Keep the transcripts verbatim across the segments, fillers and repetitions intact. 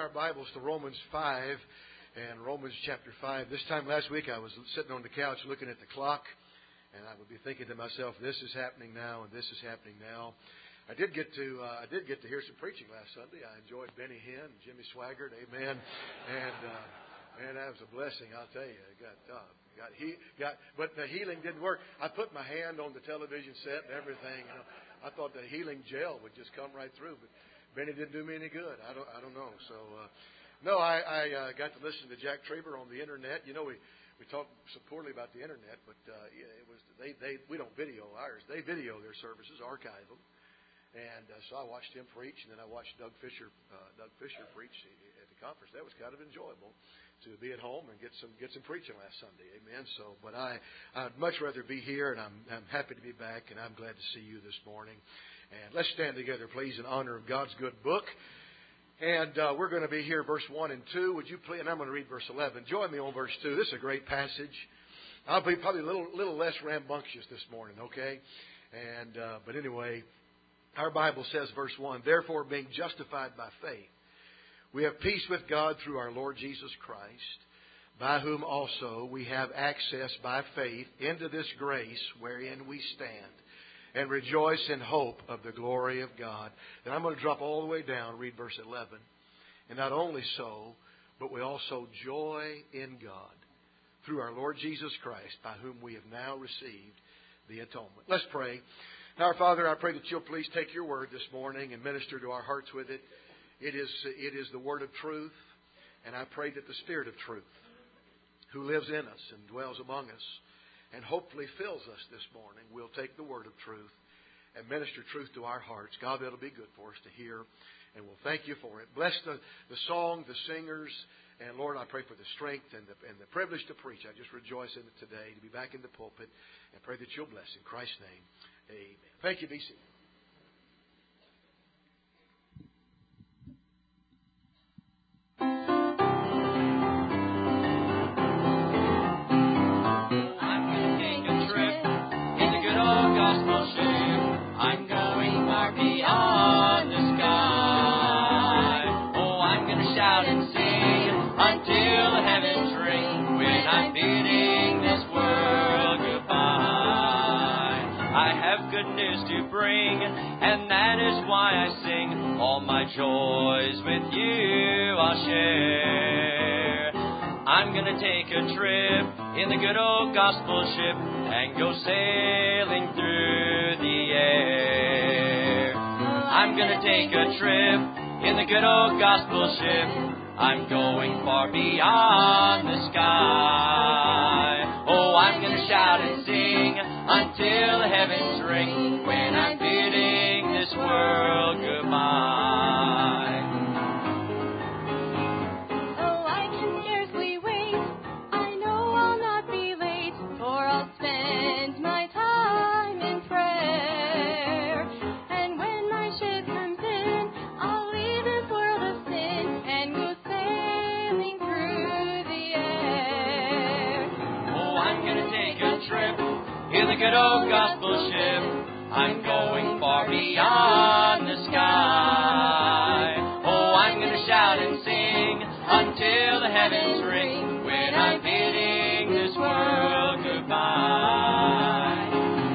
our Bibles to Romans five and Romans chapter five. This time last week I was sitting on the couch looking at the clock, and I would be thinking to myself, this is happening now and this is happening now. I did get to uh, I did get to hear some preaching last Sunday. I enjoyed Benny Hinn and Jimmy Swaggart, amen. And uh, man, that was a blessing, I'll tell you. I got uh, got he got, but the healing didn't work. I put my hand on the television set and everything. You know, I thought the healing gel would just come right through, but Benny didn't do me any good. I don't I don't know. So uh, no, I, I uh, got to listen to Jack Traber on the internet. You know, we. We talk so poorly about the internet, but uh, it was they, they we don't video ours. They video their services, archive them. And uh, so I watched him preach, and then I watched Doug Fisher, uh, Doug Fisher preach at the conference. That was kind of enjoyable to be at home and get some get some preaching last Sunday. Amen. So, but I I'd much rather be here, and I'm I'm happy to be back, and I'm glad to see you this morning. And let's stand together, please, in honor of God's good book. And uh, we're going to be here, verse one and two. Would you please? And I'm going to read verse eleven. Join me on verse two. This is a great passage. I'll be probably a little little less rambunctious this morning, okay? And uh, but anyway. Our Bible says, verse one, therefore, being justified by faith, we have peace with God through our Lord Jesus Christ, by whom also we have access by faith into this grace wherein we stand, and rejoice in hope of the glory of God. And I'm going to drop all the way down, read verse eleven. And not only so, but we also joy in God through our Lord Jesus Christ, by whom we have now received the atonement. Let's pray. Now, our Father, I pray that you'll please take your word this morning and minister to our hearts with it. It is, it is the word of truth, and I pray that the Spirit of truth, who lives in us and dwells among us, and hopefully fills us this morning, will take the word of truth and minister truth to our hearts. God, that'll be good for us to hear, and we'll thank you for it. Bless the, the song, the singers, and Lord, I pray for the strength and the, and the privilege to preach. I just rejoice in it today, to be back in the pulpit, and pray that you'll bless in Christ's name. Amen. Thank you, B C. And that is why I sing. All my joys with you I'll share. I'm gonna take a trip in the good old gospel ship and go sailing through the air. I'm gonna take a trip in the good old gospel ship. I'm going far beyond the sky. Oh, I'm gonna shout and sing until the heavens ring, when I'm bidding this world goodbye. Oh, I can scarcely wait. I know I'll not be late, for I'll spend my time in prayer. And when my ship comes in, I'll leave this world of sin and go sailing through the air. Oh, I'm gonna take a trip in the good old gospel ship. I'm going far beyond the sky. Oh, I'm going to shout and sing until the heavens ring, when I'm bidding this world goodbye.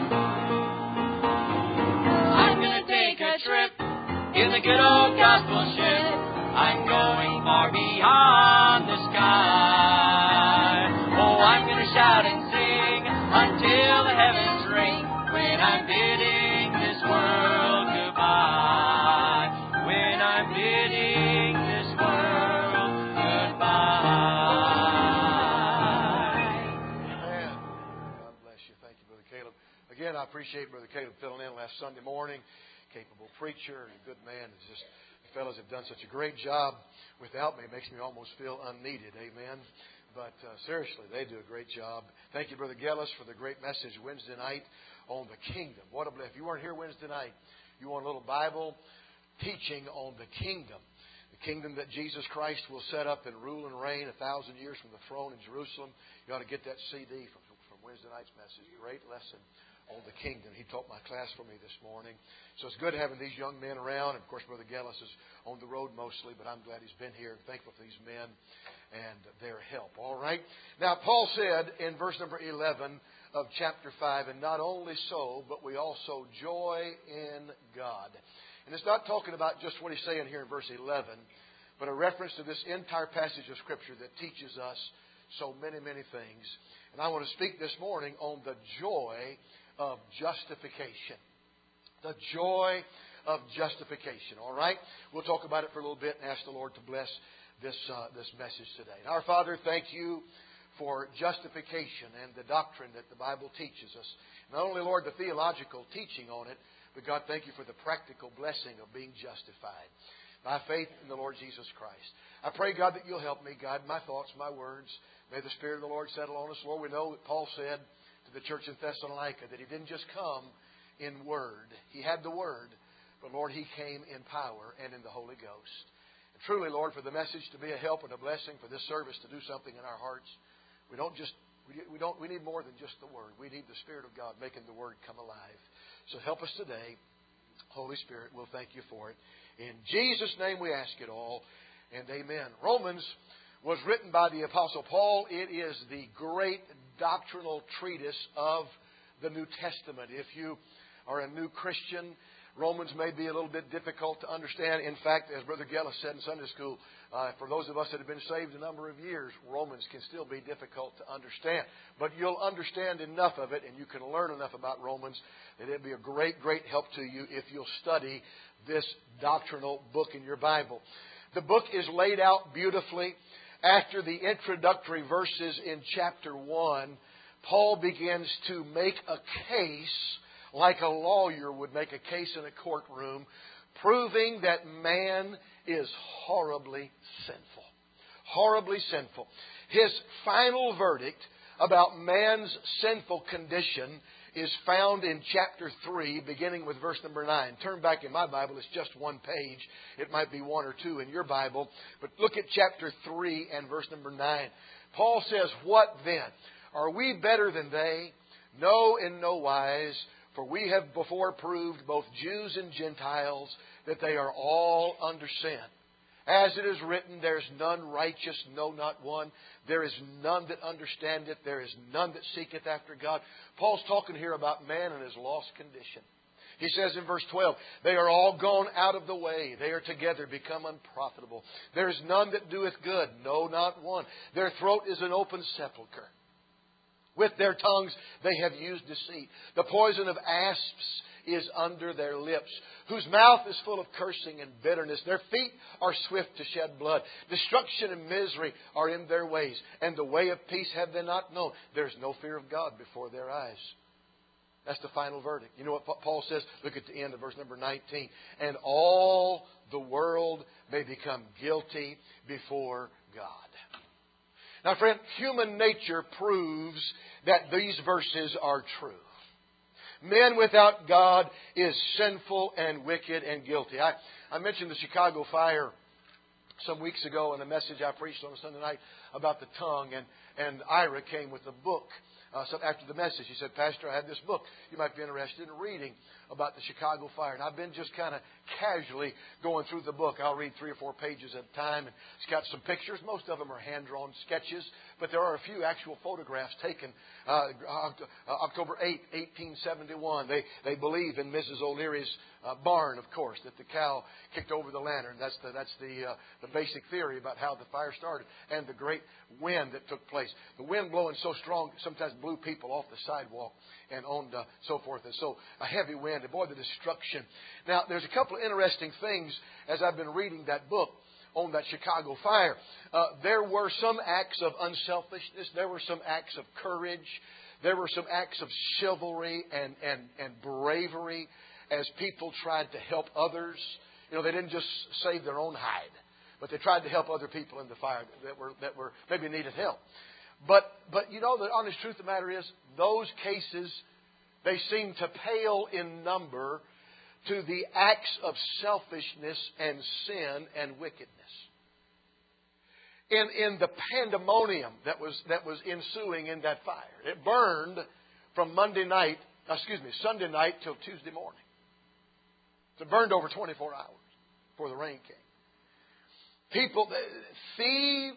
I'm going to take a trip in the good old gospel ship. I'm going far beyond the sky. Oh, I'm going to shout and sing until the heavens ring, when I'm bidding this world goodbye. When I'm bidding this world goodbye. Amen. God bless you. Thank you, Brother Caleb. Again, I appreciate Brother Caleb filling in last Sunday morning. Capable preacher and a good man. It's just the fellows have done such a great job without me. It makes me almost feel unneeded. Amen. But uh, seriously, they do a great job. Thank you, Brother Gellis, for the great message Wednesday night on the kingdom. What a blessing. If you weren't here Wednesday night, you want a little Bible teaching on the kingdom. The kingdom that Jesus Christ will set up and rule and reign a thousand years from the throne in Jerusalem. You ought to get that C D from, from Wednesday night's message. Great lesson on the kingdom. He taught my class for me this morning. So it's good having these young men around. And of course, Brother Gellis is on the road mostly, but I'm glad he's been here. Thankful for these men and their help. All right. Now, Paul said in verse number eleven of chapter five, and not only so, but we also joy in God. And it's not talking about just what he's saying here in verse eleven, but a reference to this entire passage of Scripture that teaches us so many, many things. And I want to speak this morning on the joy of justification. The joy of justification. All right? We'll talk about it for a little bit and ask the Lord to bless this uh, this message today. And our Father, thank you for justification and the doctrine that the Bible teaches us. Not only, Lord, the theological teaching on it, but God, thank you for the practical blessing of being justified by faith in the Lord Jesus Christ. I pray, God, that you'll help me guide my thoughts, my words. May the Spirit of the Lord settle on us. Lord, we know that Paul said to the church in Thessalonica that he didn't just come in word. He had the word, but Lord, he came in power and in the Holy Ghost. And truly, Lord, for the message to be a help and a blessing, for this service to do something in our hearts, we don't just we we don't we need more than just the word. We need the Spirit of God making the word come alive. So help us today. Holy Spirit, we'll thank you for it. In Jesus' name we ask it all, and amen. Romans was written by the Apostle Paul. It is the great doctrinal treatise of the New Testament. If you are a new Christian, Romans may be a little bit difficult to understand. In fact, as Brother Gellis said in Sunday school, uh, for those of us that have been saved a number of years, Romans can still be difficult to understand. But you'll understand enough of it, and you can learn enough about Romans, that it'll be a great, great help to you if you'll study this doctrinal book in your Bible. The book is laid out beautifully. After the introductory verses in chapter one, Paul begins to make a case like a lawyer would make a case in a courtroom, proving that man is horribly sinful. Horribly sinful. His final verdict about man's sinful condition is found in chapter three, beginning with verse number nine. Turn back in my Bible, it's just one page. It might be one or two in your Bible. But look at chapter three and verse number nine. Paul says, "What then? Are we better than they? No, in no wise. For we have before proved, both Jews and Gentiles, that they are all under sin. As it is written, there is none righteous, no, not one. There is none that understandeth. There is none that seeketh after God." Paul's talking here about man and his lost condition. He says in verse twelve, "They are all gone out of the way. They are together become unprofitable. There is none that doeth good, no, not one. Their throat is an open sepulchre. With their tongues they have used deceit. The poison of asps is under their lips, whose mouth is full of cursing and bitterness. Their feet are swift to shed blood. Destruction and misery are in their ways, and the way of peace have they not known. There is no fear of God before their eyes." That's the final verdict. You know what Paul says? Look at the end of verse number nineteen. "And all the world may become guilty before God." Now, friend, human nature proves that these verses are true. Men without God is sinful and wicked and guilty. I, I mentioned the Chicago fire some weeks ago in a message I preached on a Sunday night about the tongue, and, and Ira came with a book. Uh, so after the message, he said, "Pastor, I have this book you might be interested in reading about the Chicago fire." And I've been just kind of casually going through the book. I'll read three or four pages at a time. And it's got some pictures. Most of them are hand-drawn sketches, but there are a few actual photographs taken uh, October eighth, eighteen seventy-one. They they believe in Missus O'Leary's uh, barn, of course, that the cow kicked over the lantern. That's the that's the uh, the basic theory about how the fire started, and the great wind that took place. The wind blowing so strong sometimes blew people off the sidewalk and on uh, so forth. And so a heavy wind, and boy, the destruction. Now, there's a couple of interesting things as I've been reading that book on that Chicago fire. Uh, there were some acts of unselfishness. There were some acts of courage. There were some acts of chivalry and, and, and bravery as people tried to help others. You know, they didn't just save their own hide, but they tried to help other people in the fire that were that were maybe needed help. But but you know, the honest truth of the matter is, those cases, they seem to pale in number to the acts of selfishness and sin and wickedness. In in the pandemonium that was that was ensuing in that fire, it burned from Monday night excuse me, Sunday night till Tuesday morning. So it burned over twenty-four hours before the rain came. People, thieves,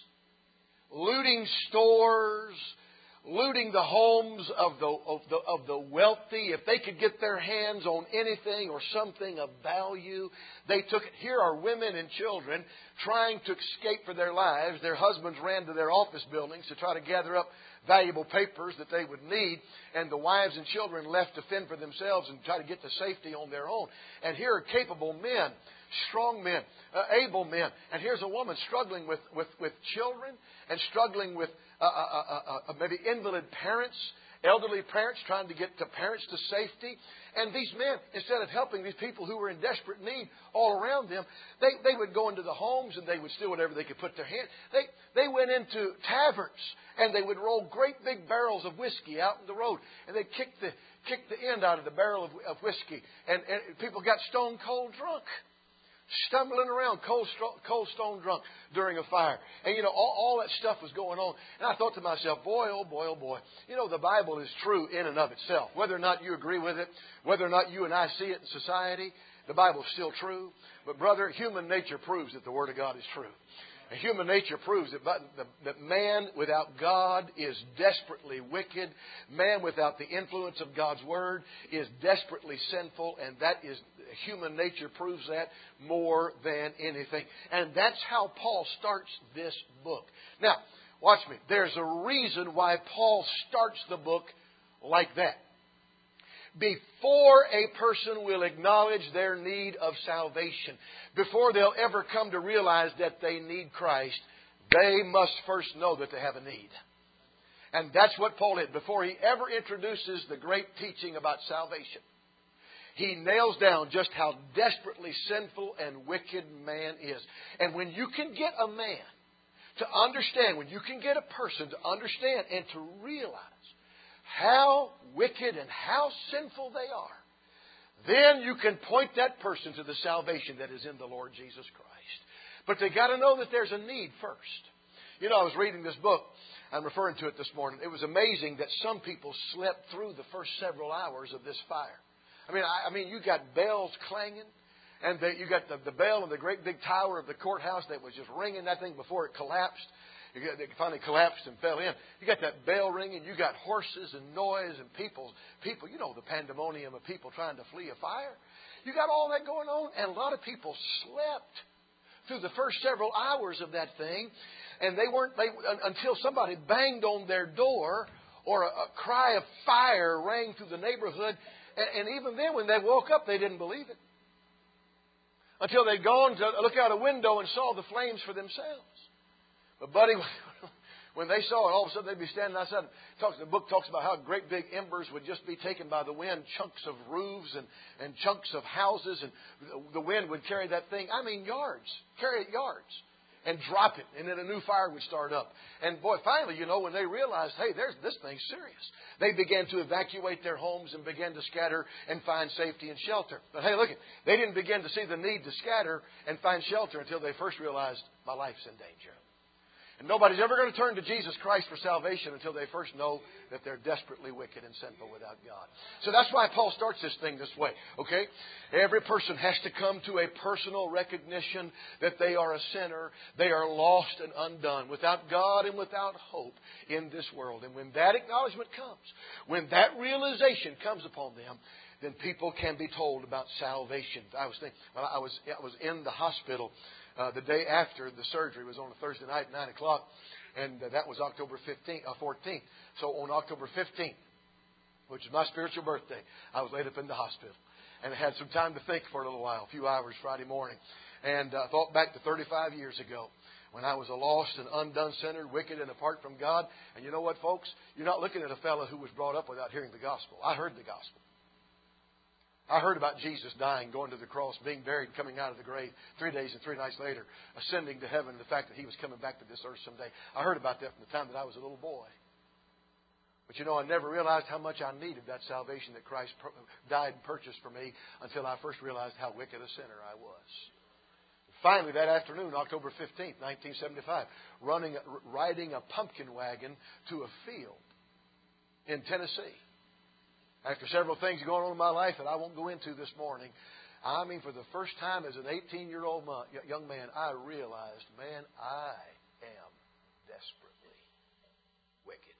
looting stores, looting the homes of the, of the of the wealthy. If they could get their hands on anything or something of value, they took it. Here are women and children trying to escape for their lives. Their husbands ran to their office buildings to try to gather up valuable papers that they would need, and the wives and children left to fend for themselves and try to get to safety on their own. And here are capable men, strong men, uh, able men. And here's a woman struggling with, with, with children and struggling with uh, uh, uh, uh, maybe invalid parents, elderly parents, trying to get the parents to safety. And these men, instead of helping these people who were in desperate need all around them, they, they would go into the homes and they would steal whatever they could put their hand. They, they went into taverns and they would roll great big barrels of whiskey out in the road. And they'd kick the, kick the end out of the barrel of, of whiskey. And, and people got stone cold drunk. Stumbling around, cold, cold stone drunk during a fire. And, you know, all, all that stuff was going on. And I thought to myself, boy, oh boy, oh boy. You know, the Bible is true in and of itself. Whether or not you agree with it, whether or not you and I see it in society, the Bible is still true. But, brother, human nature proves that the Word of God is true. And human nature proves that, that man without God is desperately wicked. Man without the influence of God's Word is desperately sinful. And that is, human nature proves that more than anything. And that's how Paul starts this book. Now, watch me. There's a reason why Paul starts the book like that. Before a person will acknowledge their need of salvation, before they'll ever come to realize that they need Christ, they must first know that they have a need. And that's what Paul did. Before he ever introduces the great teaching about salvation, he nails down just how desperately sinful and wicked man is. And when you can get a man to understand, when you can get a person to understand and to realize how wicked and how sinful they are, then you can point that person to the salvation that is in the Lord Jesus Christ. But they got to know that there's a need first. You know, I was reading this book. I'm referring to it this morning. It was amazing that some people slept through the first several hours of this fire. I mean, I, I mean, you got bells clanging, and the, you got the, the bell in the great big tower of the courthouse that was just ringing that thing before it collapsed. You got, it finally collapsed and fell in. You got that bell ringing. You got horses and noise and people, people. You know the pandemonium of people trying to flee a fire. You got all that going on, and a lot of people slept through the first several hours of that thing, and they weren't they until somebody banged on their door or a, a cry of fire rang through the neighborhood. And, and even then, when they woke up, they didn't believe it until they'd gone to look out a window and saw the flames for themselves. But, buddy, when they saw it, all of a sudden they'd be standing outside. Talks, the book talks about how great big embers would just be taken by the wind, chunks of roofs and, and chunks of houses, and the wind would carry that thing, I mean yards, carry it yards, and drop it, and then a new fire would start up. And, boy, finally, you know, when they realized, hey, there's this thing's serious, they began to evacuate their homes and began to scatter and find safety and shelter. But, hey, look, they didn't begin to see the need to scatter and find shelter until they first realized, my life's in danger. And nobody's ever going to turn to Jesus Christ for salvation until they first know that they're desperately wicked and sinful without God. So that's why Paul starts this thing this way, okay? Every person has to come to a personal recognition that they are a sinner, they are lost and undone, without God and without hope in this world. And when that acknowledgement comes, when that realization comes upon them, then people can be told about salvation. I was thinking, I was, I was in the hospital Uh, the day after the surgery. It was on a Thursday night at nine o'clock, and uh, that was October fifteenth, uh, fourteenth. So on October fifteenth, which is my spiritual birthday, I was laid up in the hospital. And I had some time to think for a little while, a few hours Friday morning. And I uh, thought back to thirty-five years ago when I was a lost and undone sinner, wicked and apart from God. And you know what, folks? You're not looking at a fellow who was brought up without hearing the gospel. I heard the gospel. I heard about Jesus dying, going to the cross, being buried, coming out of the grave three days and three nights later, ascending to heaven, and the fact that He was coming back to this earth someday. I heard about that from the time that I was a little boy. But you know, I never realized how much I needed that salvation that Christ died and purchased for me until I first realized how wicked a sinner I was. Finally, that afternoon, October fifteenth, nineteen seventy-five, running, riding a pumpkin wagon to a field in Tennessee. After several things going on in my life that I won't go into this morning, I mean, for the first time as an eighteen-year-old young man, I realized, man, I am desperately wicked.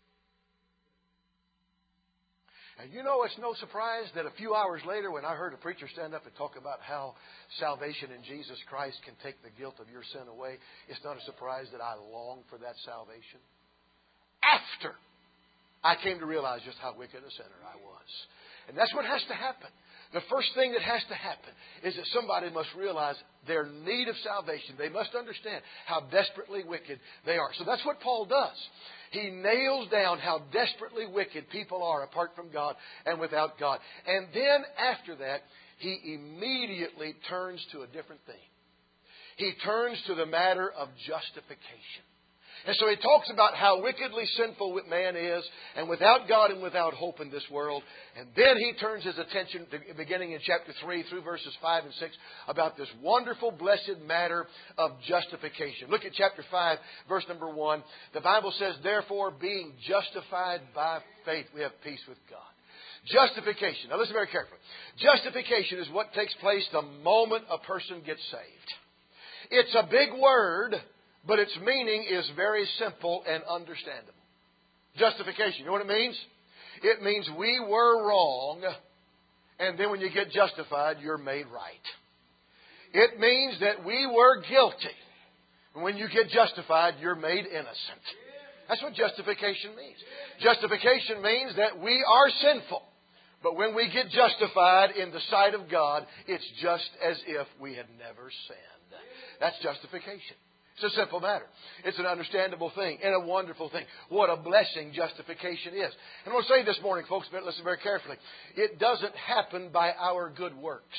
And you know, it's no surprise that a few hours later when I heard a preacher stand up and talk about how salvation in Jesus Christ can take the guilt of your sin away, it's not a surprise that I long for that salvation. After I came to realize just how wicked a sinner I was. And that's what has to happen. The first thing that has to happen is that somebody must realize their need of salvation. They must understand how desperately wicked they are. So that's what Paul does. He nails down how desperately wicked people are apart from God and without God. And then after that, he immediately turns to a different thing. He turns to the matter of justification. And so he talks about how wickedly sinful man is, and without God and without hope in this world. And then he turns his attention, beginning in chapter three through verses five and six, about this wonderful, blessed matter of justification. Look at chapter five, verse number one. The Bible says, therefore, being justified by faith, we have peace with God. Justification. Now listen very carefully. Justification is what takes place the moment a person gets saved. It's a big word, but its meaning is very simple and understandable. Justification. You know what it means? It means we were wrong, and then when you get justified, you're made right. It means that we were guilty, and when you get justified, you're made innocent. That's what justification means. Justification means that we are sinful, but when we get justified in the sight of God, it's just as if we had never sinned. That's justification. It's a simple matter. It's an understandable thing and a wonderful thing. What a blessing justification is. And I want to say this morning, folks, but listen very carefully. It doesn't happen by our good works.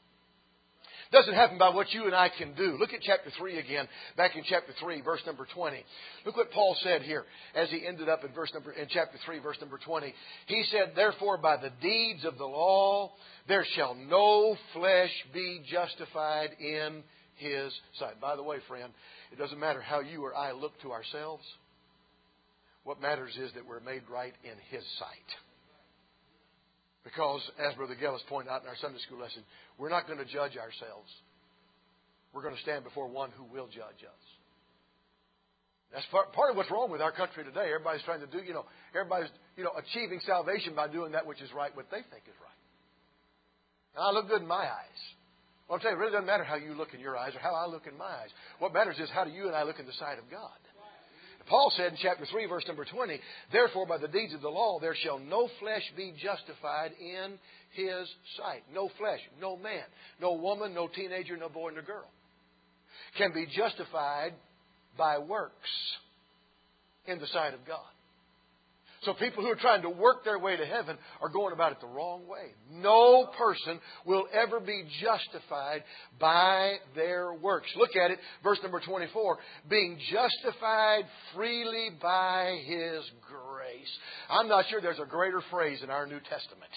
It doesn't happen by what you and I can do. Look at chapter three again, back in chapter three, verse number twenty. Look what Paul said here as he ended up in verse number in chapter three, verse number twenty. He said, therefore, by the deeds of the law, there shall no flesh be justified in His sight. By the way, friend, it doesn't matter how you or I look to ourselves. What matters is that we're made right in His sight. Because, as Brother Gellis pointed out in our Sunday school lesson, we're not going to judge ourselves. We're going to stand before one who will judge us. That's part, part of what's wrong with our country today. Everybody's trying to do, you know, everybody's, you know, achieving salvation by doing that which is right, what they think is right. And I look good in my eyes. Well, I'll tell you, it really doesn't matter how you look in your eyes or how I look in my eyes. What matters is how do you and I look in the sight of God. Paul said in chapter three, verse number twenty, therefore by the deeds of the law there shall no flesh be justified in His sight. No flesh, no man, no woman, no teenager, no boy, no girl can be justified by works in the sight of God. So people who are trying to work their way to heaven are going about it the wrong way. No person will ever be justified by their works. Look at it, verse number twenty-four. Being justified freely by His grace. I'm not sure there's a greater phrase in our New Testament.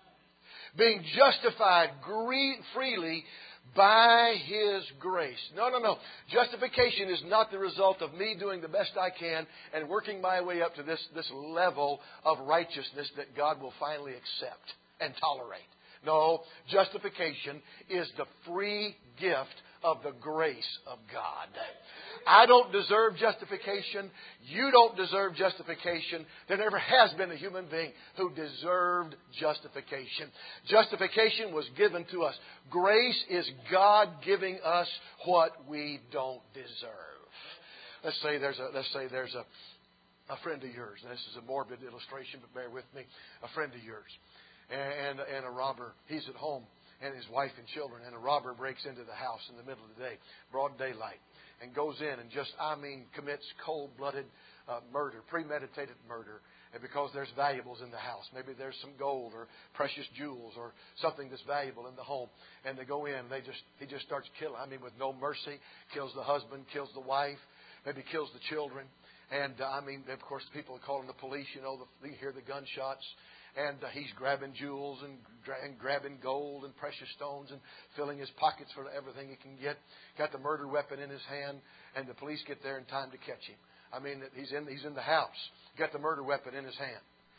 Being justified freely by His grace. No, no, no. Justification is not the result of me doing the best I can and working my way up to this, this level of righteousness that God will finally accept and tolerate. No, justification is the free gift of the grace of God. I don't deserve justification. You don't deserve justification. There never has been a human being who deserved justification. Justification was given to us. Grace is God giving us what we don't deserve. Let's say there's a let's say there's a, a friend of yours. This is a morbid illustration, but bear with me. A friend of yours. And, and a robber, he's at home, and his wife and children, and a robber breaks into the house in the middle of the day, broad daylight, and goes in and just, I mean, commits cold-blooded uh, murder, premeditated murder, and because there's valuables in the house. Maybe there's some gold or precious jewels or something that's valuable in the home, and they go in, and they just he just starts killing, I mean, with no mercy, kills the husband, kills the wife, maybe kills the children, and, uh, I mean, of course, people are calling the police, you know, the, you hear the gunshots. And uh, he's grabbing jewels and, gra- and grabbing gold and precious stones and filling his pockets for everything he can get. Got the murder weapon in his hand, and the police get there in time to catch him. I mean, he's in he's in the house. Got the murder weapon in his hand.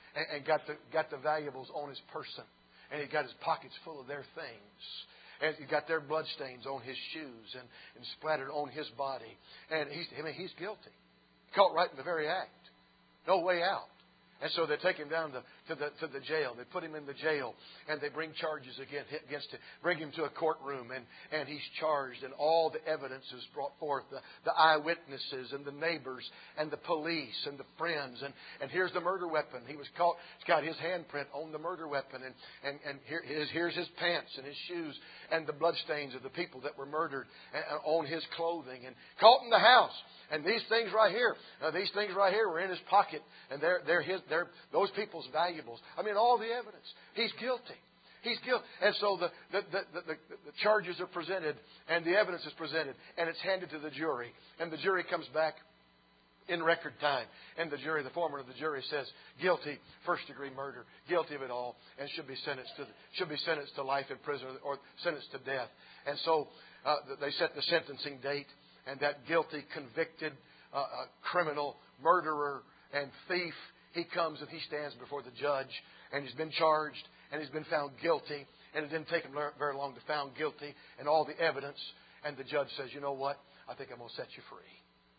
and, and got the got the valuables on his person. And he got his pockets full of their things. And he got their bloodstains on his shoes and, and splattered on his body. And he's, I mean, he's guilty. Caught right in the very act. No way out. And so they take him down to, to, the, to the jail. They put him in the jail and they bring charges against, against him. Bring him to a courtroom and, and he's charged and all the evidence is brought forth. The, the eyewitnesses and the neighbors and the police and the friends. And, and here's the murder weapon. He was caught. He's got his handprint on the murder weapon. And, and, and here, his, here's his pants and his shoes and the bloodstains of the people that were murdered on his clothing. And caught in the house. And these things right here, uh, these things right here were in his pocket, and they're they're his, they're those people's valuables. I mean, all the evidence. He's guilty. He's guilty. And so the the, the, the, the the charges are presented, and the evidence is presented, and it's handed to the jury, and the jury comes back in record time, and the jury, the foreman of the jury, says guilty, first degree murder, guilty of it all, and should be sentenced to should be sentenced to life in prison or sentenced to death. And so uh, they set the sentencing date. And that guilty, convicted uh, uh, criminal, murderer, and thief, he comes and he stands before the judge. And he's been charged and he's been found guilty. And it didn't take him very long to found guilty and all the evidence. And the judge says, you know what? I think I'm going to set you free.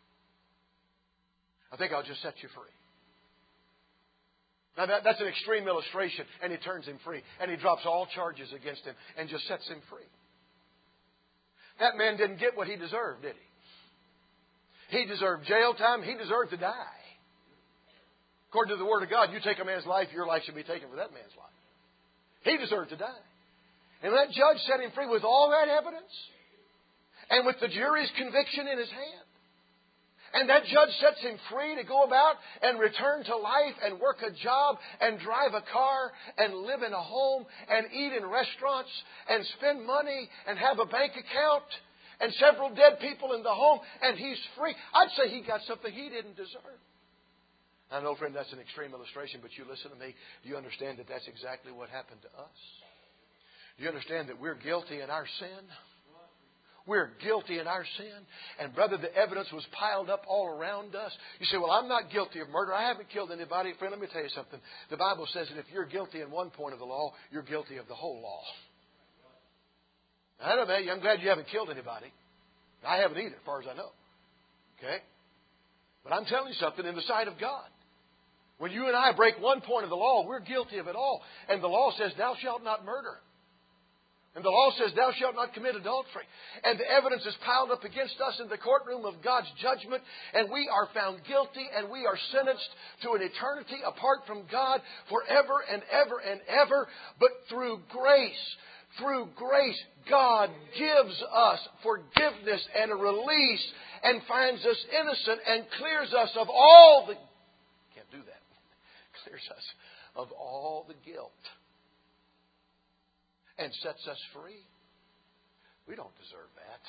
I think I'll just set you free. Now that, that's an extreme illustration. And he turns him free. And he drops all charges against him and just sets him free. That man didn't get what he deserved, did he? He deserved jail time. He deserved to die. According to the Word of God, you take a man's life, your life should be taken for that man's life. He deserved to die. And that judge set him free with all that evidence and with the jury's conviction in his hand. And that judge sets him free to go about and return to life and work a job and drive a car and live in a home and eat in restaurants and spend money and have a bank account and several dead people in the home, and he's free. I'd say he got something he didn't deserve. I know, friend, that's an extreme illustration, but you listen to me. Do you understand that that's exactly what happened to us? Do you understand that we're guilty in our sin? We're guilty in our sin. And, brother, the evidence was piled up all around us. You say, well, I'm not guilty of murder. I haven't killed anybody. Friend, let me tell you something. The Bible says that if you're guilty in one point of the law, you're guilty of the whole law. I don't know, I'm glad you haven't killed anybody. I haven't either, as far as I know. Okay? But I'm telling you something, in the sight of God, when you and I break one point of the law, we're guilty of it all. And the law says, thou shalt not murder. And the law says, thou shalt not commit adultery. And the evidence is piled up against us in the courtroom of God's judgment. And we are found guilty and we are sentenced to an eternity apart from God forever and ever and ever. But through grace, through grace, God gives us forgiveness and a release and finds us innocent and clears us of all the... Can't do that. Clears us of all the guilt. And sets us free. We don't deserve that.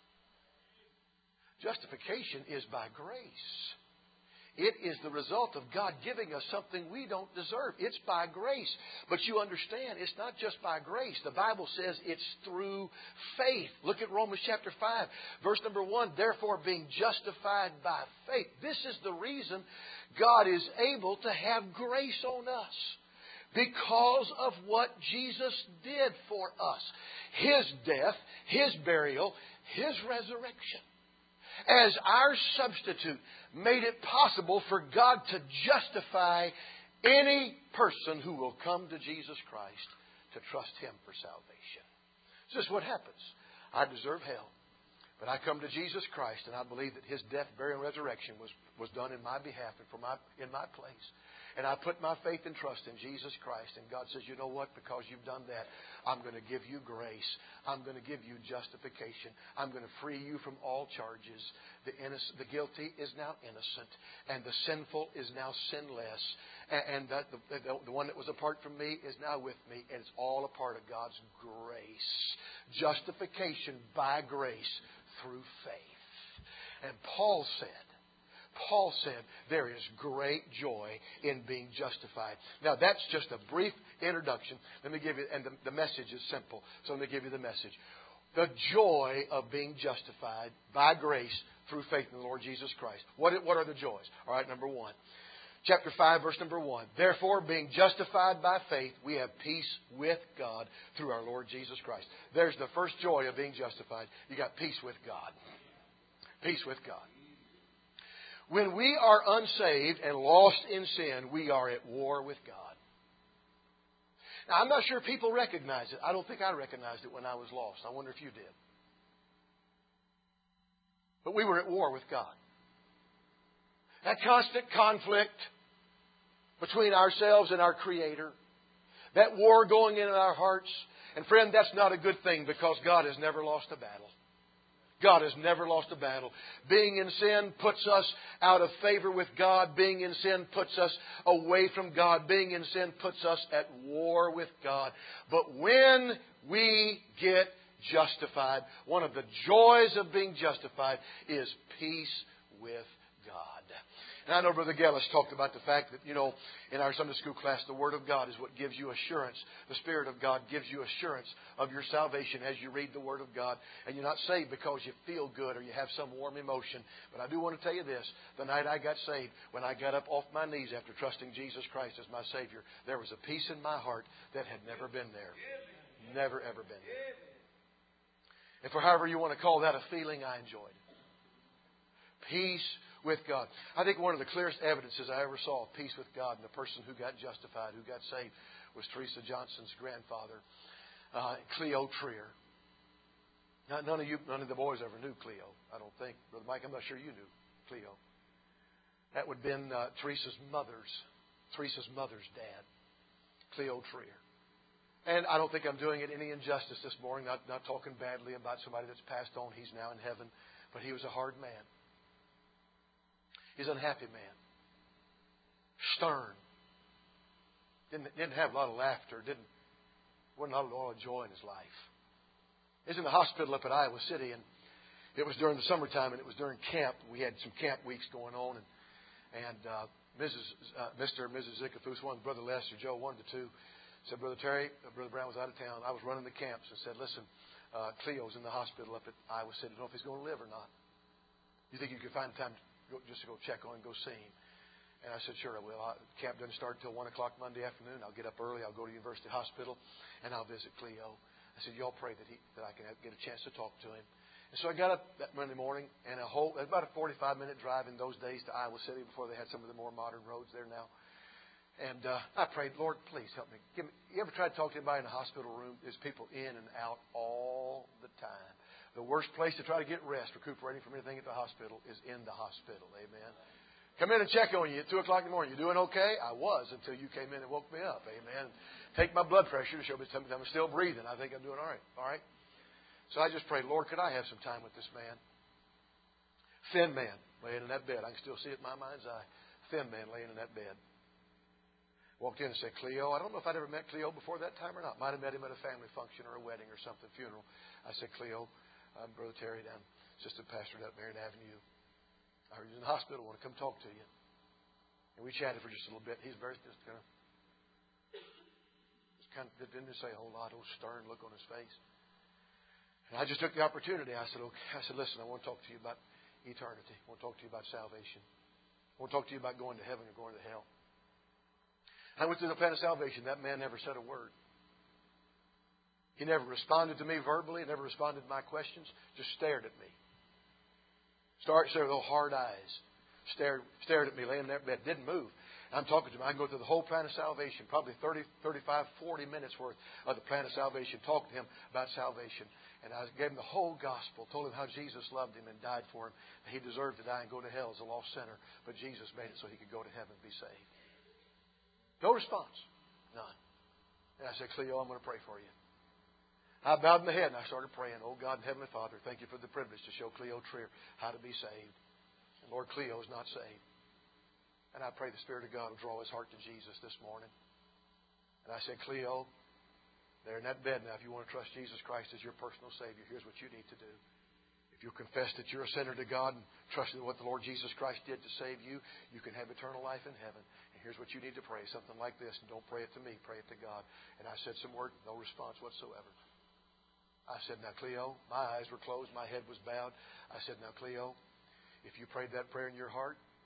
Justification is by grace. It is the result of God giving us something we don't deserve. It's by grace. But you understand, it's not just by grace. The Bible says it's through faith. Look at Romans chapter five, verse number one. Therefore, being justified by faith. This is the reason God is able to have grace on us. Because of what Jesus did for us. His death, His burial, His resurrection. As our substitute made it possible for God to justify any person who will come to Jesus Christ to trust Him for salvation. This is what happens. I deserve hell. But I come to Jesus Christ and I believe that His death, burial, and resurrection was, was done in my behalf and for my in my place. And I put my faith and trust in Jesus Christ. And God says, you know what? Because you've done that, I'm going to give you grace. I'm going to give you justification. I'm going to free you from all charges. The innocent, the guilty is now innocent. And the sinful is now sinless. And, and that the, the, the one that was apart from me is now with me. And it's all a part of God's grace. Justification by grace through faith. And Paul said, Paul said, there is great joy in being justified. Now, that's just a brief introduction. Let me give you, and the, the message is simple. So let me give you the message. The joy of being justified by grace through faith in the Lord Jesus Christ. What, what are the joys? All right, number one. chapter five, verse number one. Therefore, being justified by faith, we have peace with God through our Lord Jesus Christ. There's the first joy of being justified. You got peace with God. Peace with God. When we are unsaved and lost in sin, we are at war with God. Now, I'm not sure people recognize it. I don't think I recognized it when I was lost. I wonder if you did. But we were at war with God. That constant conflict between ourselves and our Creator. That war going in our hearts. And friend, that's not a good thing because God has never lost a battle. God has never lost a battle. Being in sin puts us out of favor with God. Being in sin puts us away from God. Being in sin puts us at war with God. But when we get justified, one of the joys of being justified is peace with God. And I know Brother Gellis talked about the fact that, you know, in our Sunday school class, the Word of God is what gives you assurance. The Spirit of God gives you assurance of your salvation as you read the Word of God. And you're not saved because you feel good or you have some warm emotion. But I do want to tell you this. The night I got saved, when I got up off my knees after trusting Jesus Christ as my Savior, there was a peace in my heart that had never been there. Never, ever been there. And for however you want to call that a feeling, I enjoyed. Peace with God. I think one of the clearest evidences I ever saw of peace with God and the person who got justified, who got saved, was Teresa Johnson's grandfather, uh, Cleo Trier. Now, none of you, none of the boys ever knew Cleo, I don't think. Brother Mike, I'm not sure you knew Cleo. That would have been uh, Teresa's mother's, Teresa's mother's dad, Cleo Trier. And I don't think I'm doing it any injustice this morning, not, not talking badly about somebody that's passed on. He's now in heaven. But he was a hard man. He's an unhappy man. Stern. Didn't, didn't have a lot of laughter. Didn't, wasn't a lot of joy in his life. He was in the hospital up at Iowa City, and it was during the summertime, and it was during camp. We had some camp weeks going on, and, and uh, Missus Uh, Mister and Missus Zickafoos, one, Brother Lester, Joe, one to two, said, Brother Terry, uh, Brother Brown was out of town. I was running the camps and said, listen, uh, Cleo's in the hospital up at Iowa City. I don't know if he's going to live or not. You think you could find time to go, just to go check on him, go see him? And I said, sure, I will. I, camp doesn't start until one o'clock Monday afternoon. I'll get up early. I'll go to University Hospital, and I'll visit Cleo. I said, y'all pray that he that I can have, get a chance to talk to him. And so I got up that Monday morning, and a whole about a forty-five minute drive in those days to Iowa City before they had some of the more modern roads there now. And uh, I prayed, Lord, please help me. Give me. You ever tried to talk to anybody in a hospital room? There's people in and out all the time. The worst place to try to get rest, recuperating from anything at the hospital, is in the hospital. Amen. Come in and check on you at two o'clock in the morning. You doing okay? I was until you came in and woke me up. Amen. Take my blood pressure to show me something. I'm still breathing. I think I'm doing all right. All right. So I just prayed, Lord, could I have some time with this man? Thin man laying in that bed. I can still see it in my mind's eye. Thin man laying in that bed. Walked in and said, Cleo, I don't know if I'd ever met Cleo before that time or not. Might have met him at a family function or a wedding or something, funeral. I said, Cleo, I'm Brother Terry down, assistant pastor at Marion Avenue. I heard you're in the hospital. I want to come talk to you. And we chatted for just a little bit. He's very just kind of, just kind of didn't say a whole lot, old stern look on his face. And I just took the opportunity. I said, okay. I said, listen, I want to talk to you about eternity. I want to talk to you about salvation. I want to talk to you about going to heaven or going to hell. I went through the plan of salvation. That man never said a word. He never responded to me verbally, never responded to my questions, just stared at me. Stared, stared with those hard eyes. Stared, stared at me laying there in bed. Didn't move. I'm talking to him. I can go through the whole plan of salvation, probably thirty, thirty-five, forty minutes worth of the plan of salvation, talking to him about salvation. And I gave him the whole gospel, told him how Jesus loved him and died for him, that he deserved to die and go to hell as a lost sinner, but Jesus made it so he could go to heaven and be saved. No response. None. And I said, Cleo, I'm going to pray for you. I bowed my head and I started praying. Oh, God and Heavenly Father, thank you for the privilege to show Cleo Trier how to be saved. And Lord, Cleo is not saved. And I pray the Spirit of God will draw his heart to Jesus this morning. And I said, Cleo, there in that bed now, if you want to trust Jesus Christ as your personal Savior, here's what you need to do. If you confess that you're a sinner to God and trust in what the Lord Jesus Christ did to save you, you can have eternal life in heaven. And here's what you need to pray, something like this. And don't pray it to me, pray it to God. And I said some word, no response whatsoever. I said, now, Cleo, my eyes were closed, my head was bowed. I said, now, Cleo, if you prayed that prayer in your heart,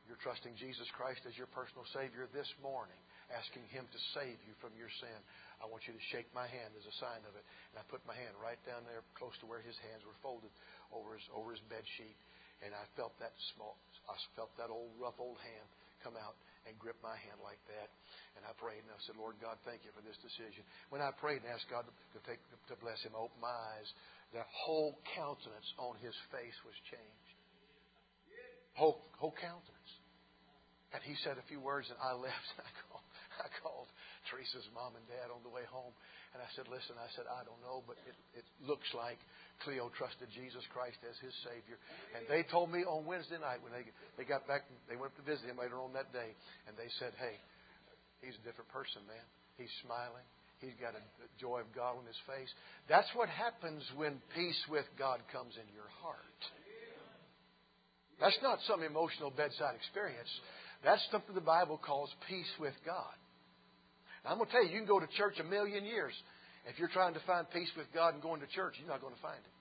you're trusting Jesus Christ as your personal Savior this morning, asking Him to save you from your sin, I want you to shake my hand as a sign of it. And I put my hand right down there close to where his hands were folded over his over his bed sheet. And I felt that small, I felt that old, rough old hand come out and grip my hand like that. And I prayed and I said, Lord God, thank you for this decision. When I prayed and asked God to, take, to bless him, I opened my eyes. The whole countenance on his face was changed. Whole, whole countenance. And he said a few words and I left. And I called, I called Teresa's mom and dad on the way home. And I said, listen, I said, I don't know, but it, it looks like Cleo trusted Jesus Christ as his Savior. And they told me on Wednesday night when they they got back, they went up to visit him later on that day, and they said, hey, he's a different person, man. He's smiling. He's got a joy of God on his face. That's what happens when peace with God comes in your heart. That's not some emotional bedside experience. That's something the Bible calls peace with God. Now, I'm going to tell you, you can go to church a million years. If you're trying to find peace with God and going to church, you're not going to find it.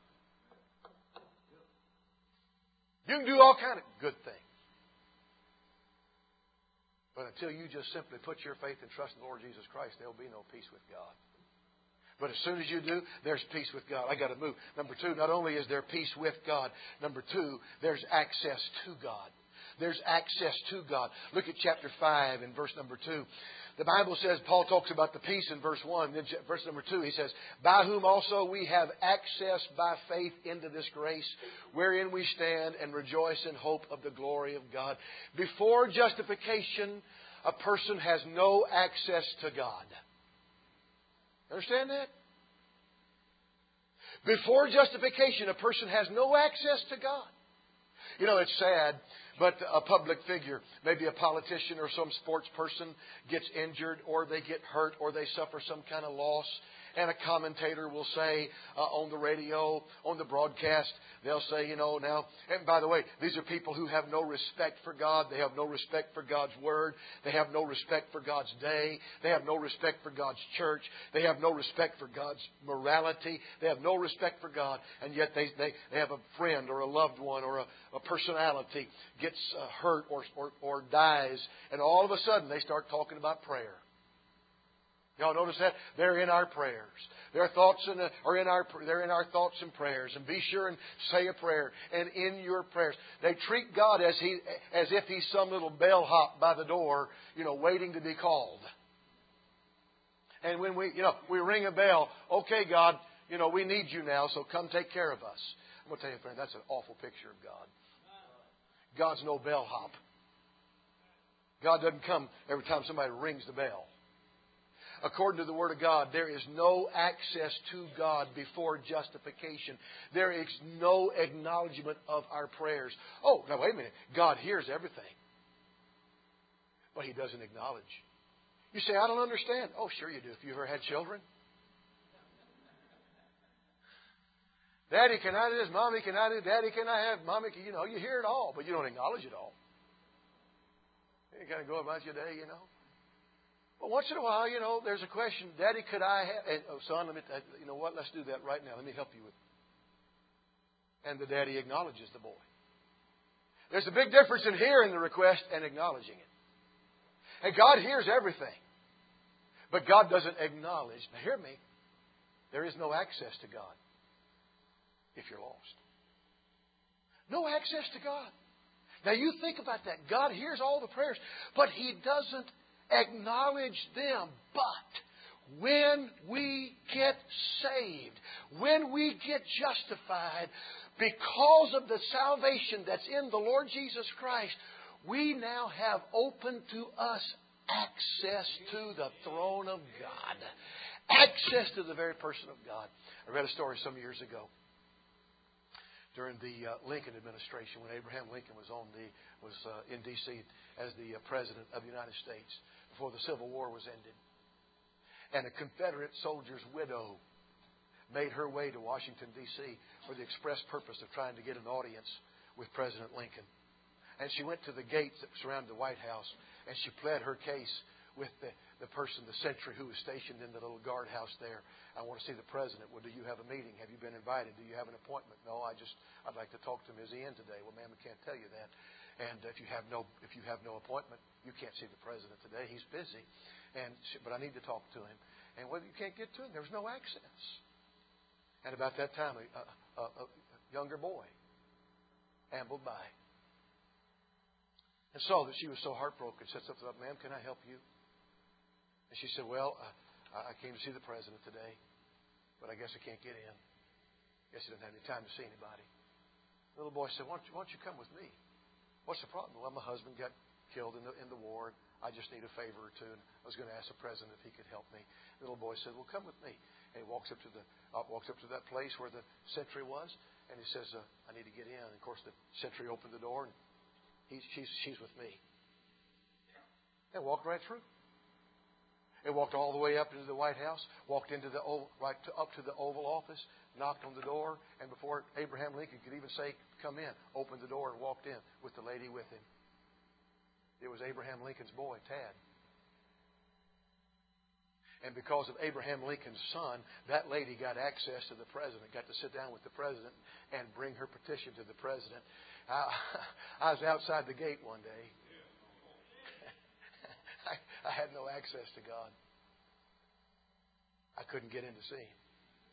You can do all kind of good things. But until you just simply put your faith and trust in the Lord Jesus Christ, there will be no peace with God. But as soon as you do, there's peace with God. I got to move. Number two, not only is there peace with God, number two, there's access to God. There's access to God. Look at chapter five and verse number two. The Bible says, Paul talks about the peace in verse one. Then verse number two, he says, by whom also we have access by faith into this grace, wherein we stand and rejoice in hope of the glory of God. Before justification, a person has no access to God. Understand that? Before justification, a person has no access to God. You know, it's sad, but a public figure, maybe a politician or some sports person, gets injured or they get hurt or they suffer some kind of loss. And a commentator will say uh, on the radio, on the broadcast, they'll say, you know, now, and by the way, these are people who have no respect for God. They have no respect for God's Word. They have no respect for God's day. They have no respect for God's church. They have no respect for God's morality. They have no respect for God. And yet they, they, they have a friend or a loved one or a, a personality gets uh, hurt or, or, or dies. And all of a sudden they start talking about prayer. Y'all notice that? They're in our prayers. Their thoughts in the, are in our they're in our thoughts and prayers. And be sure and say a prayer. And in your prayers, they treat God as he as if He's some little bellhop by the door, you know, waiting to be called. And when we you know we ring a bell, okay, God, you know we need you now, so come take care of us. I'm going to tell you, friend, that's an awful picture of God. God's no bellhop. God doesn't come every time somebody rings the bell. According to the Word of God, there is no access to God before justification. There is no acknowledgement of our prayers. Oh, now wait a minute. God hears everything. But He doesn't acknowledge. You say, I don't understand. Oh, sure you do. If you ever had children. Daddy, can I do this? Mommy, can I do this? Daddy, can I have? Mommy, can, you know, you hear it all, but you don't acknowledge it all. You kind of go about your day, you know. Well, once in a while, you know, there's a question, Daddy, could I have... And, oh, son, let me, you know what? Let's do that right now. Let me help you with it. And the daddy acknowledges the boy. There's a big difference in hearing the request and acknowledging it. And God hears everything. But God doesn't acknowledge. Now, hear me. There is no access to God if you're lost. No access to God. Now, you think about that. God hears all the prayers, but He doesn't acknowledge them. But when we get saved, when we get justified, because of the salvation that's in the Lord Jesus Christ, we now have open to us access to the throne of God. Access to the very person of God. I read a story some years ago during the uh, Lincoln administration, when Abraham Lincoln was on the was uh, in D C as the uh, President of the United States, before the Civil War was ended. And a Confederate soldier's widow made her way to Washington, D C for the express purpose of trying to get an audience with President Lincoln. And she went to the gates that surrounded the White House, and she pled her case with the, the person, the sentry who was stationed in the little guardhouse there. I want to see the President. Well, do you have a meeting? Have you been invited? Do you have an appointment? No, I just, I'd like to talk to him. Is he in today? Well, ma'am, I can't tell you that. And if you have no if you have no appointment, you can't see the president today. He's busy. And she, but I need to talk to him. And whether you can't get to him, there's no access. And about that time, a, a, a younger boy ambled by and saw that she was so heartbroken. Said something like, "Ma'am, can I help you?" And she said, "Well, uh, I came to see the president today, but I guess I can't get in. I guess he doesn't have any time to see anybody." The little boy said, why don't, you, why don't you come with me? What's the problem? Well, my husband got killed in the, in the war. I just need a favor or two. And I was going to ask the president if he could help me. The little boy said, well, come with me. And he walks up to the uh, walks up to that place where the sentry was. And he says, uh, I need to get in. And of course, the sentry opened the door. And he, she's, she's with me. And walked right through. They walked all the way up into the White House, walked into the right to, up to the Oval Office, knocked on the door, and before Abraham Lincoln could even say, come in, opened the door and walked in with the lady with him. It was Abraham Lincoln's boy, Tad. And because of Abraham Lincoln's son, that lady got access to the president, got to sit down with the president and bring her petition to the president. I, I was outside the gate one day. I, I had no access to God. I couldn't get in to see Him.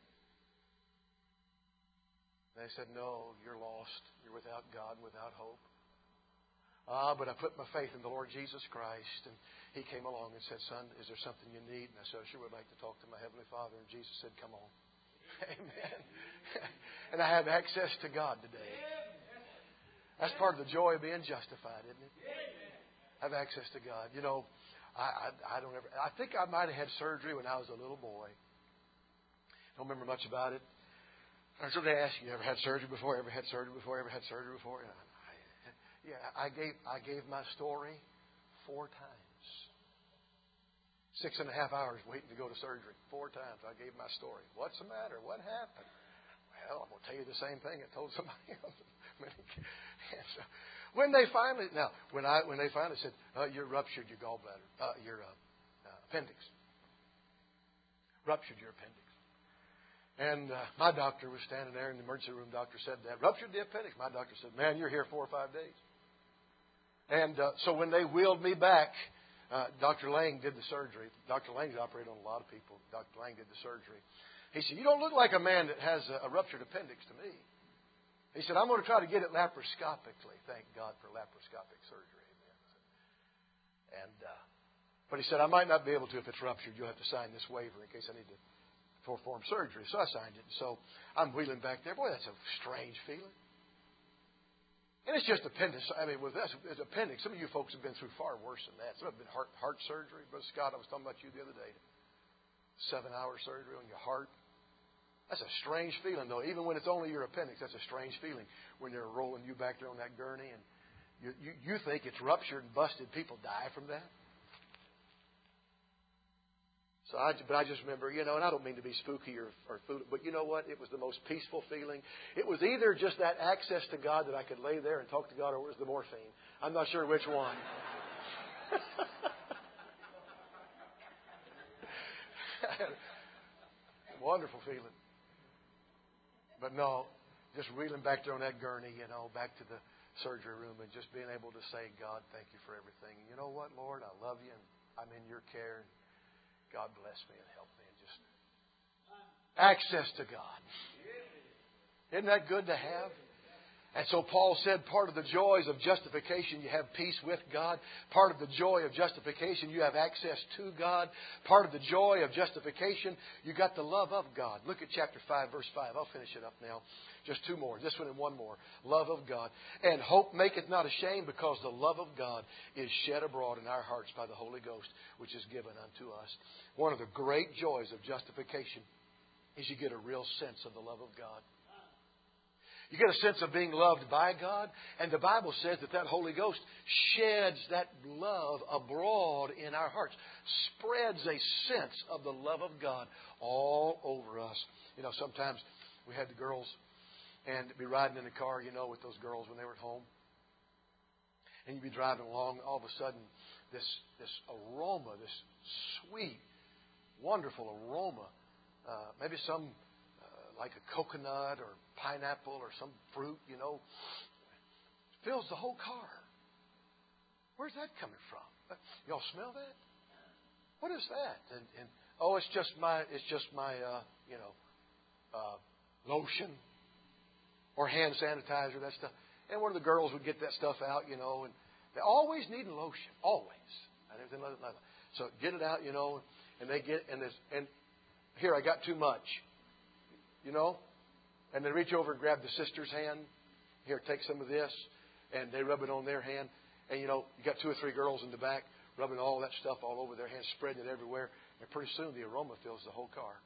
They said, no, you're lost. You're without God and without hope. Ah, but I put my faith in the Lord Jesus Christ. And He came along and said, son, is there something you need? And I said, I sure would like to talk to my Heavenly Father. And Jesus said, come on. Amen. And I have access to God today. That's part of the joy of being justified, isn't it? I have access to God. You know, I, I, I don't ever. I think I might have had surgery when I was a little boy. Don't remember much about it. I so they ask you, ever had surgery before? Ever had surgery before? Ever had surgery before? And I, yeah, I gave I gave my story four times. Six and a half hours waiting to go to surgery. Four times I gave my story. What's the matter? What happened? Well, I'm going to tell you the same thing I told somebody else. So, when they finally now, when I when they finally said, uh, "You ruptured your gallbladder, uh, your uh, uh, appendix, ruptured your appendix," and uh, my doctor was standing there, and the emergency room doctor said that ruptured the appendix. My doctor said, "Man, you're here four or five days." And uh, so when they wheeled me back, uh, Doctor Lang did the surgery. Doctor Lang's operated on a lot of people. Doctor Lang did the surgery. He said, "You don't look like a man that has a, a ruptured appendix to me." He said, I'm going to try to get it laparoscopically. Thank God for laparoscopic surgery. Amen. And, uh, but he said, I might not be able to if it's ruptured. You'll have to sign this waiver in case I need to perform surgery. So I signed it. So I'm wheeling back there. Boy, that's a strange feeling. And it's just appendix. I mean, with us, it's appendix. Some of you folks have been through far worse than that. Some have been heart, heart surgery. Brother Scott, I was talking about you the other day. Seven-hour surgery on your heart. That's a strange feeling, though. Even when it's only your appendix, that's a strange feeling when they're rolling you back there on that gurney and you, you, you think it's ruptured and busted. People die from that. So, I, but I just remember, you know, and I don't mean to be spooky or, or foolish, but you know what? It was the most peaceful feeling. It was either just that access to God that I could lay there and talk to God, or it was the morphine. I'm not sure which one. Wonderful feeling. But no, just reeling back there on that gurney, you know, back to the surgery room and just being able to say, God, thank you for everything. And you know what, Lord? I love you and I'm in your care. And God bless me and help me. And just access to God. Isn't that good to have? And so Paul said part of the joys of justification, you have peace with God. Part of the joy of justification, you have access to God. Part of the joy of justification, you got the love of God. Look at chapter five, verse five. I'll finish it up now. Just two more. This one and one more. Love of God. And hope maketh not ashamed, because the love of God is shed abroad in our hearts by the Holy Ghost, which is given unto us. One of the great joys of justification is you get a real sense of the love of God. You get a sense of being loved by God. And the Bible says that that Holy Ghost sheds that love abroad in our hearts. Spreads a sense of the love of God all over us. You know, sometimes we had the girls and be riding in the car, you know, with those girls when they were at home. And you'd be driving along, all of a sudden, this, this aroma, this sweet, wonderful aroma, uh, maybe some like a coconut or pineapple or some fruit, you know, fills the whole car. Where's that coming from? Y'all smell that? What is that? And, and oh, it's just my, it's just my, uh, you know, uh, lotion or hand sanitizer, that stuff. And one of the girls would get that stuff out, you know, and they always need lotion, always. And everything like that. So get it out, you know, and they get, and this, and here, I got too much, you know, and they reach over and grab the sister's hand. Here, take some of this, and they rub it on their hand. And, you know, you got two or three girls in the back rubbing all that stuff all over their hands, spreading it everywhere. And pretty soon the aroma fills the whole car.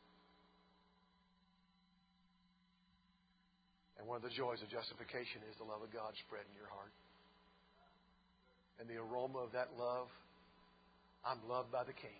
And one of the joys of justification is the love of God spread in your heart. And the aroma of that love, I'm loved by the King.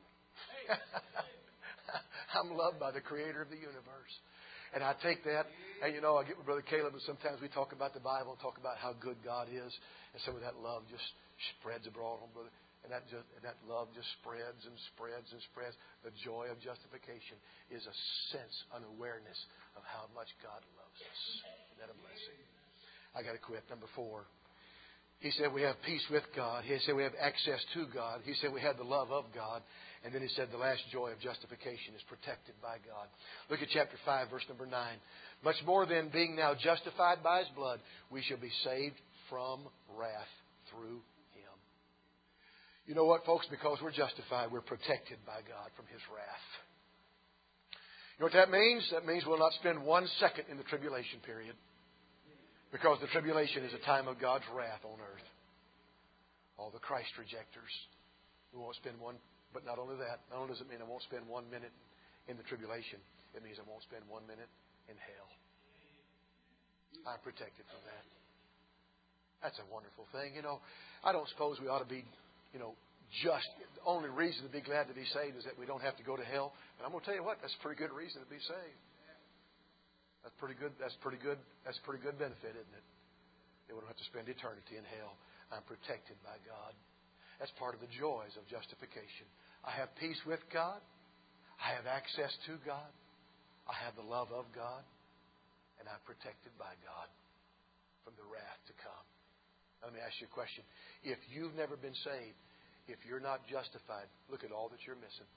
I'm loved by the Creator of the universe. And I take that, and you know, I get with Brother Caleb, and sometimes we talk about the Bible and talk about how good God is, and some of that love just spreads abroad on Brother. And that just and that love just spreads and spreads and spreads. The joy of justification is a sense, an awareness of how much God loves us. Isn't that a blessing? I got to quit. Number four. He said we have peace with God. He said we have access to God. He said we have the love of God. And then he said the last joy of justification is protected by God. Look at chapter five, verse number nine. Much more than being now justified by His blood, we shall be saved from wrath through Him. You know what, folks? Because we're justified, we're protected by God from His wrath. You know what that means? That means we'll not spend one second in the tribulation period. Because the tribulation is a time of God's wrath on earth. All the Christ rejectors. We won't spend one, but not only that, not only does it mean I won't spend one minute in the tribulation, it means I won't spend one minute in hell. I'm protected from that. That's a wonderful thing. You know, I don't suppose we ought to be, you know, just, the only reason to be glad to be saved is that we don't have to go to hell. And I'm going to tell you what, that's a pretty good reason to be saved. That's pretty good. That's pretty good. That's a pretty good benefit, isn't it? That we don't have to spend eternity in hell. I'm protected by God. That's part of the joys of justification. I have peace with God. I have access to God. I have the love of God. And I'm protected by God from the wrath to come. Let me ask you a question. If you've never been saved, if you're not justified, look at all that you're missing.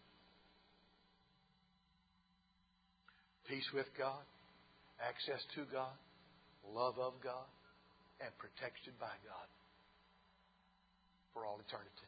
Peace with God. Access to God, love of God, and protection by God for all eternity.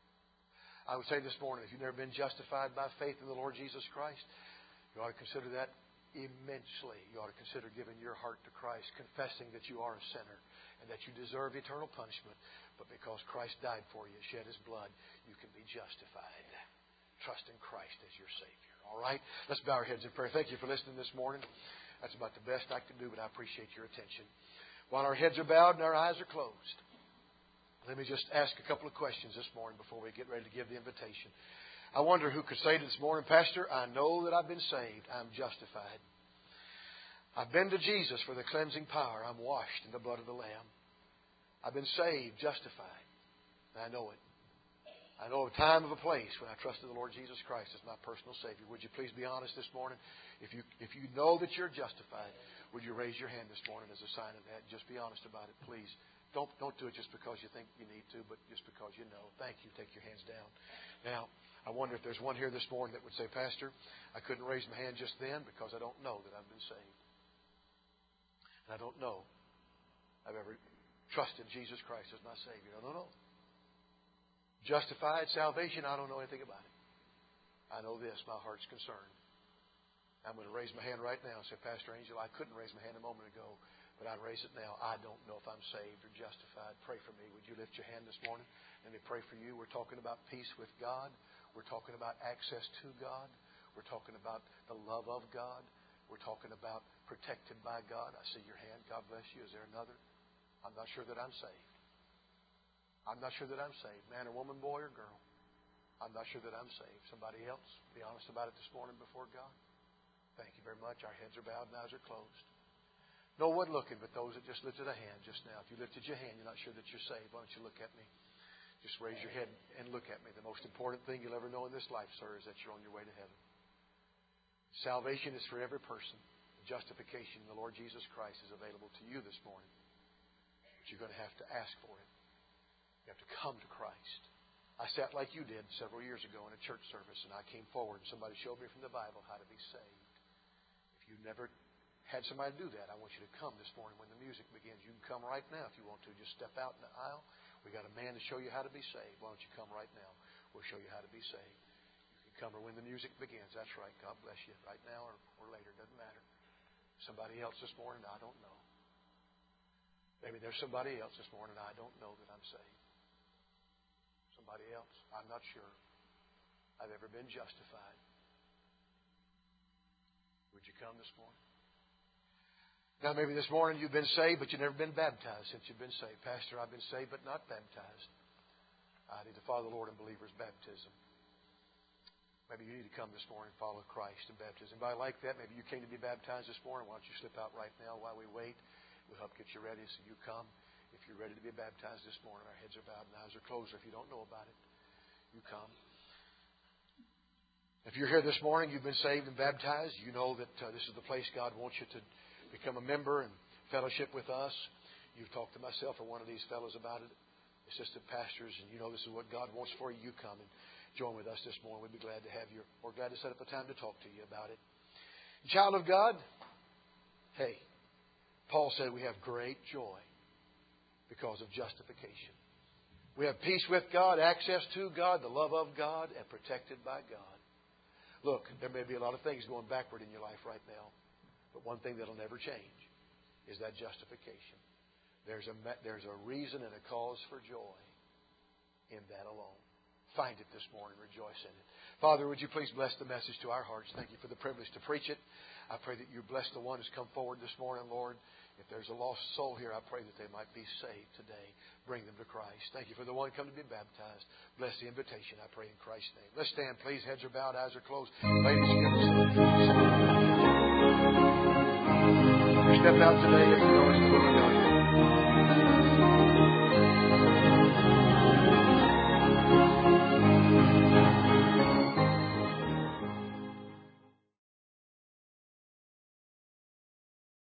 I would say this morning, if you've never been justified by faith in the Lord Jesus Christ, you ought to consider that immensely. You ought to consider giving your heart to Christ, confessing that you are a sinner and that you deserve eternal punishment. But because Christ died for you, shed His blood, you can be justified. Trust in Christ as your Savior. All right? Let's bow our heads in prayer. Thank you for listening this morning. That's about the best I can do, but I appreciate your attention. While our heads are bowed and our eyes are closed, let me just ask a couple of questions this morning before we get ready to give the invitation. I wonder who could say this morning, Pastor, I know that I've been saved. I'm justified. I've been to Jesus for the cleansing power. I'm washed in the blood of the Lamb. I've been saved, justified. I know it. I know a time of a place when I trusted the Lord Jesus Christ as my personal Savior. Would you please be honest this morning? If you if you know that you're justified, would you raise your hand this morning as a sign of that? Just be honest about it, please. Don't don't do it just because you think you need to, but just because you know. Thank you. Take your hands down. Now, I wonder if there's one here this morning that would say, Pastor, I couldn't raise my hand just then because I don't know that I've been saved. And I don't know I've ever trusted Jesus Christ as my Savior. I don't know. Justified salvation, I don't know anything about it. I know this, my heart's concerned. I'm going to raise my hand right now and say, Pastor Angel, I couldn't raise my hand a moment ago, but I'd raise it now. I don't know if I'm saved or justified. Pray for me. Would you lift your hand this morning? Let me pray for you. We're talking about peace with God. We're talking about access to God. We're talking about the love of God. We're talking about protected by God. I see your hand. God bless you. Is there another? I'm not sure that I'm saved. I'm not sure that I'm saved. Man or woman, boy or girl. I'm not sure that I'm saved. Somebody else? Be honest about it this morning before God. Thank you very much. Our heads are bowed and eyes are closed. No one looking but those that just lifted a hand just now. If you lifted your hand, you're not sure that you're saved. Why don't you look at me? Just raise your head and look at me. The most important thing you'll ever know in this life, sir, is that you're on your way to heaven. Salvation is for every person. Justification in the Lord Jesus Christ is available to you this morning. But you're going to have to ask for it. You have to come to Christ. I sat like you did several years ago in a church service, and I came forward and somebody showed me from the Bible how to be saved. If you've never had somebody do that, I want you to come this morning when the music begins. You can come right now if you want to. Just step out in the aisle. We got a man to show you how to be saved. Why don't you come right now? We'll show you how to be saved. You can come or when the music begins. That's right. God bless you. Right now or, or later. Doesn't matter. Somebody else this morning, I don't know. Maybe there's somebody else this morning, I don't know that I'm saved. Somebody else, I'm not sure I've ever been justified. Would you come this morning? Now, maybe this morning you've been saved, but you've never been baptized since you've been saved. Pastor, I've been saved, but not baptized. I need to follow the Lord in believer's baptism. Maybe you need to come this morning and follow Christ in baptism. Anybody like that? Maybe you came to be baptized this morning. Why don't you slip out right now while we wait? We'll help get you ready so you come. If you're ready to be baptized this morning, our heads are bowed and eyes are closed. If you don't know about it, you come. If you're here this morning, you've been saved and baptized, you know that uh, this is the place God wants you to become a member and fellowship with us. You've talked to myself or one of these fellows about it, assistant pastors, and you know this is what God wants for you. You come and join with us this morning. We'd be glad to have you, or glad to set up a time to talk to you about it. Child of God, hey, Paul said we have great joy because of justification. We have peace with God, access to God, the love of God, and protected by God. Look, there may be a lot of things going backward in your life right now, but one thing that will never change is that justification. There's a, there's a reason and a cause for joy in that alone. Find it this morning. Rejoice in it. Father, would you please bless the message to our hearts. Thank you for the privilege to preach it. I pray that you bless the one who's come forward this morning, Lord. If there's a lost soul here, I pray that they might be saved today. Bring them to Christ. Thank you for the one come to be baptized. Bless the invitation, I pray in Christ's name. Let's stand, please. Heads are bowed, eyes are closed. Ladies, give us a song. You step out today if you know it's the will of God.